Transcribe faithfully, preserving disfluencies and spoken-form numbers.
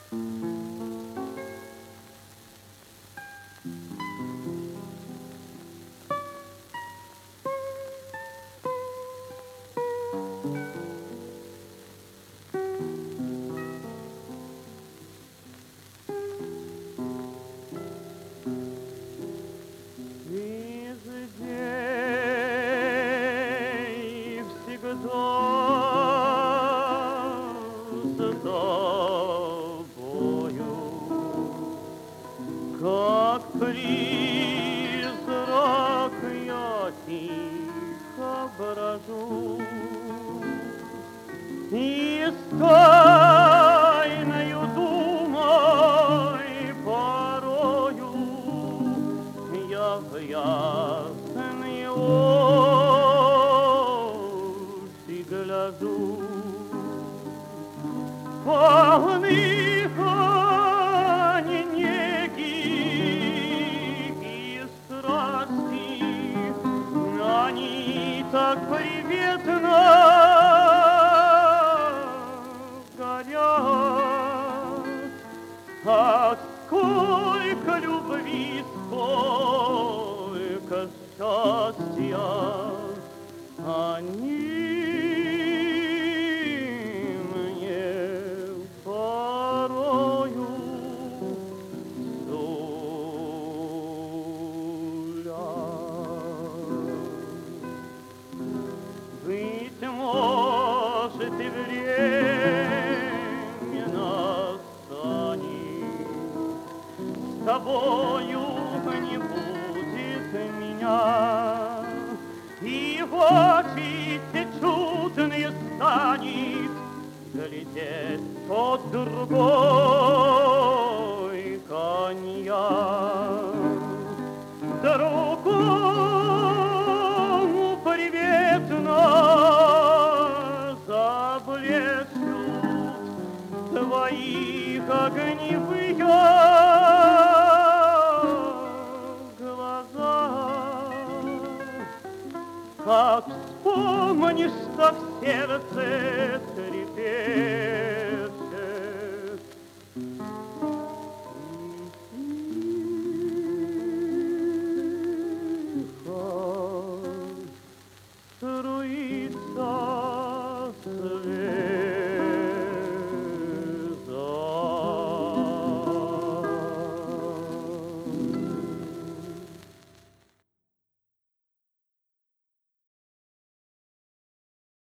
Как призрак я тихо брожу, и с тайною думой порою я в ясные очи гляжу. Полных они неги и страсти, они так приветно горят. Ах, сколько любви, сколько счастья они может, и время настанет, с тобою не будет меня, и в очи те чудные станет глядеть тот другой коньяк. Другому приветно твоих огневые глаза. Как вспомнишь, что в сердце